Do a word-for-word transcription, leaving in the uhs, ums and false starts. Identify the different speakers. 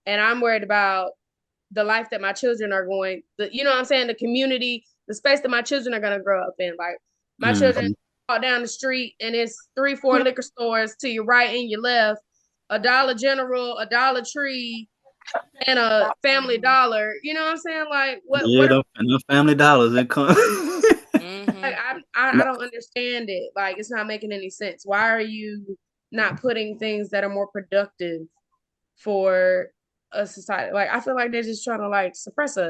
Speaker 1: and I'm worried about the life that my children are going, the, you know what I'm saying, the community, the space that my children are going to grow up in. Like my children
Speaker 2: Hmm.
Speaker 1: walk down the street and it's three, four liquor stores to your right and your left, a Dollar General, a Dollar Tree, and a Family Dollar. You know what I'm saying? Like what?
Speaker 2: Yeah,
Speaker 1: What? Are,
Speaker 2: the, the family dollars it come.
Speaker 1: like
Speaker 3: Mm-hmm.
Speaker 1: I, I, I don't understand it. Like it's not making any sense. Why are you not putting things that are more productive for a society? Like I feel like they're just trying to like suppress us.